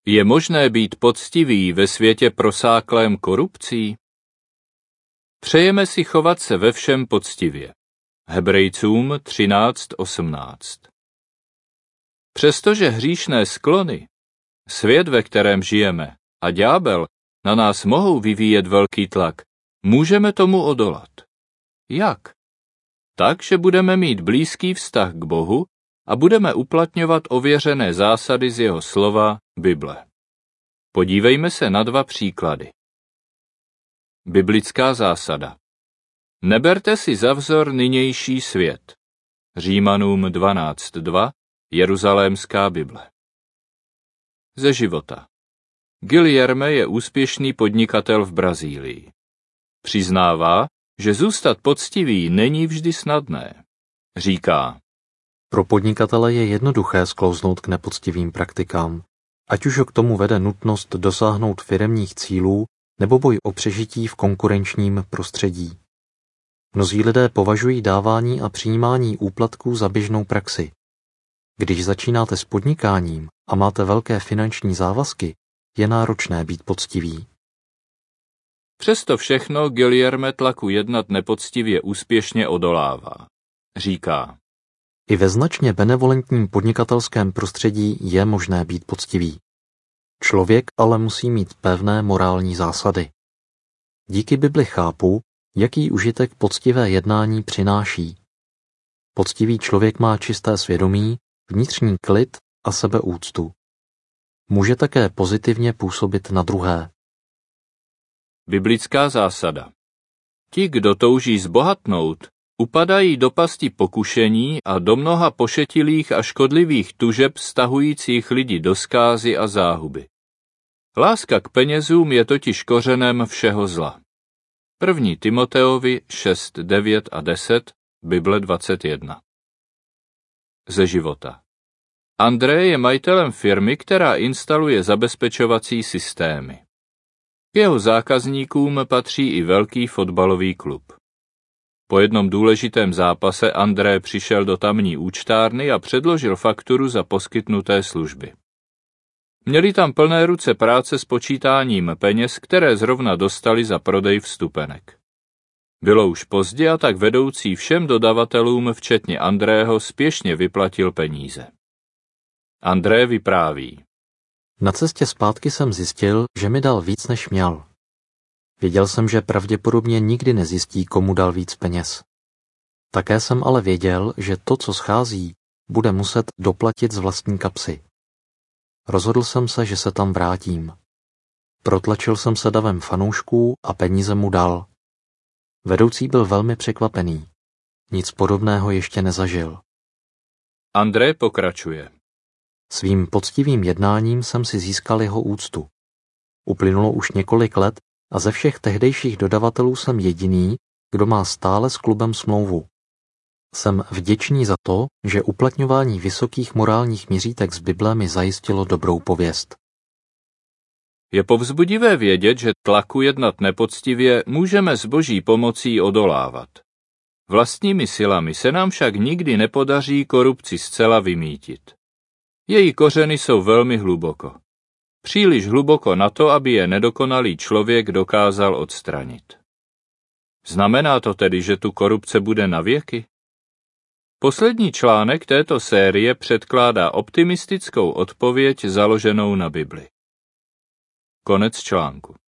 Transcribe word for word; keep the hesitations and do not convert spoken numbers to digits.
Je možné být poctivý ve světě prosáklém korupcí? Přejeme si chovat se ve všem poctivě. Hebrejcům třináct osmnáct. Přestože hříšné sklony, svět, ve kterém žijeme, a ďábel na nás mohou vyvíjet velký tlak, můžeme tomu odolat. Jak? Tak, že budeme mít blízký vztah k Bohu a budeme uplatňovat ověřené zásady z jeho slova, Bible. Podívejme se na dva příklady. Biblická zásada. Neberte si za vzor nynější svět. Římanům dvanáct dva, Jeruzalémská Bible. Ze života. Guilherme je úspěšný podnikatel v Brazílii. Přiznává, že zůstat poctivý není vždy snadné. Říká: Pro podnikatele je jednoduché sklouznout k nepoctivým praktikám, ať už ho k tomu vede nutnost dosáhnout firemních cílů nebo boj o přežití v konkurenčním prostředí. Mnozí lidé považují dávání a přijímání úplatků za běžnou praxi. Když začínáte s podnikáním a máte velké finanční závazky, je náročné být poctivý. Přesto všechno Guilherme tlaku jednat nepoctivě úspěšně odolává. Říká: I ve značně benevolentním podnikatelském prostředí je možné být poctivý. Člověk ale musí mít pevné morální zásady. Díky Bibli chápu, jaký užitek poctivé jednání přináší. Poctivý člověk má čisté svědomí, vnitřní klid a sebeúctu. Může také pozitivně působit na druhé. Biblická zásada. Ti, kdo touží zbohatnout, upadají do pasti pokušení a do mnoha pošetilých a škodlivých tužeb stahujících lidi do zkázy a záhuby. Láska k penězům je totiž kořenem všeho zla. První Timoteovi šest devět a deset, Bible dvacet jedna. Ze života. André je majitelem firmy, která instaluje zabezpečovací systémy. K jeho zákazníkům patří i velký fotbalový klub. Po jednom důležitém zápase André přišel do tamní účtárny a předložil fakturu za poskytnuté služby. Měli tam plné ruce práce s počítáním peněz, které zrovna dostali za prodej vstupenek. Bylo už pozdě a tak vedoucí všem dodavatelům, včetně Andrého, spěšně vyplatil peníze. André vypráví: Na cestě zpátky jsem zjistil, že mi dal víc, než měl. Věděl jsem, že pravděpodobně nikdy nezjistí, komu dal víc peněz. Také jsem ale věděl, že to, co schází, bude muset doplatit z vlastní kapsy. Rozhodl jsem se, že se tam vrátím. Protlačil jsem se davem fanoušků a peníze mu dal. Vedoucí byl velmi překvapený. Nic podobného ještě nezažil. André pokračuje: Svým poctivým jednáním jsem si získal jeho úctu. Uplynulo už několik let a ze všech tehdejších dodavatelů jsem jediný, kdo má stále s klubem smlouvu. Jsem vděčný za to, že uplatňování vysokých morálních měřítek z Bible mi zajistilo dobrou pověst. Je povzbudivé vědět, že tlaku jednat nepoctivě můžeme s Boží pomocí odolávat. Vlastními silami se nám však nikdy nepodaří korupci zcela vymýtit. Její kořeny jsou velmi hluboko. Příliš hluboko na to, aby je nedokonalý člověk dokázal odstranit. Znamená to tedy, že tu korupce bude na věky? Poslední článek této série předkládá optimistickou odpověď založenou na Bibli. Konec článku.